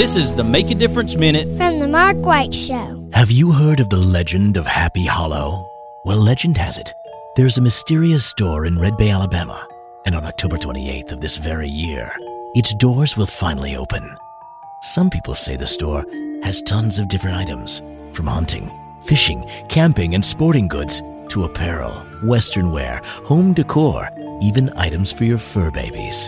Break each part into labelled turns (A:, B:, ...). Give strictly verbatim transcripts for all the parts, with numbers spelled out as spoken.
A: This is the Make a Difference Minute
B: from the Mark White Show.
C: Have you heard of the legend of Happy Hollow? Well, legend has it, there's a mysterious store in Red Bay, Alabama, and on October twenty-eighth of this very year, its doors will finally open. Some people say the store has tons of different items, from hunting, fishing, camping, and sporting goods, to apparel, western wear, home decor, even items for your fur babies.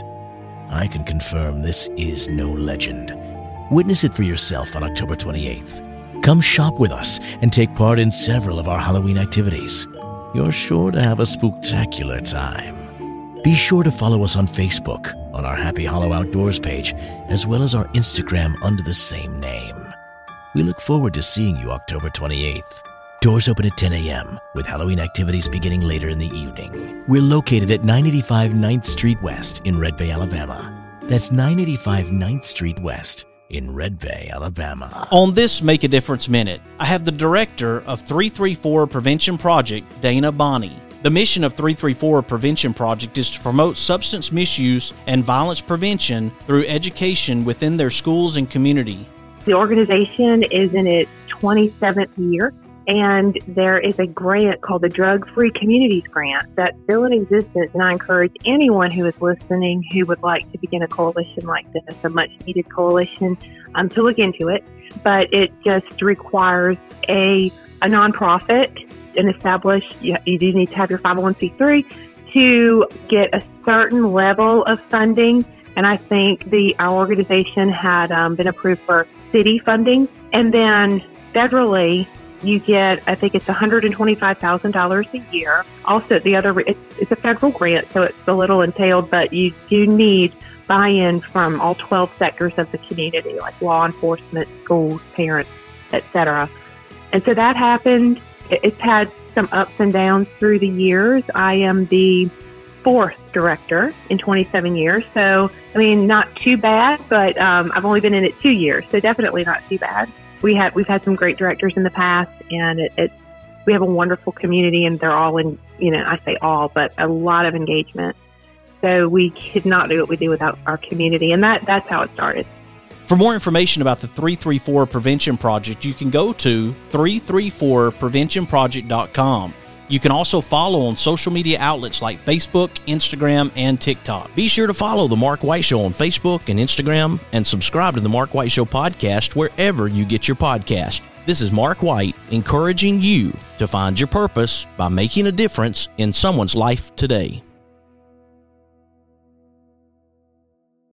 C: I can confirm this is no legend. Witness it for yourself on October twenty-eighth. Come shop with us and take part in several of our Halloween activities. You're sure to have a spooktacular time. Be sure to follow us on Facebook on our Happy Hollow Outdoors page, as well as our Instagram under the same name. We look forward to seeing you October twenty-eighth. Doors open at ten a.m. with Halloween activities beginning later in the evening. We're located at nine eighty-five ninth Street West in Red Bay, Alabama. That's nine eighty-five ninth Street West in Red Bay, Alabama.
A: On this Make a Difference Minute, I have the director of three three four Prevention Project, Dana Bonney. The mission of three three four Prevention Project is to promote substance misuse and violence prevention through education within their schools and community.
D: The organization is in its twenty-seventh year, and there is a grant called the Drug Free Communities Grant that's still in existence, and I encourage anyone who is listening who would like to begin a coalition like this, a much-needed coalition, um, to look into it. But it just requires a, a nonprofit, an established, you, you do need to have your five oh one c three to get a certain level of funding, and I think the our organization had um, been approved for city funding, and then federally, you get, I think it's one hundred twenty-five thousand dollars a year. Also, the other, it's, it's a federal grant, so it's a little entailed, but you do need buy-in from all twelve sectors of the community, like law enforcement, schools, parents, et cetera. And so that happened. It's had some ups and downs through the years. I am the fourth director in twenty-seven years. So, I mean, not too bad, but um, I've only been in it two years, so definitely not too bad. We had, we've had some great directors in the past, and it, it, we have a wonderful community, and they're all in, you know, I say all, but a lot of engagement. So we could not do what we do without our community, and that, that's how it started.
A: For more information about the three three four Prevention Project, you can go to three three four prevention project dot com. You can also follow on social media outlets like Facebook, Instagram, and TikTok.
C: Be sure to follow The Mark White Show on Facebook and Instagram, and subscribe to The Mark White Show podcast wherever you get your podcast. This is Mark White, encouraging you to find your purpose by making a difference in someone's life today.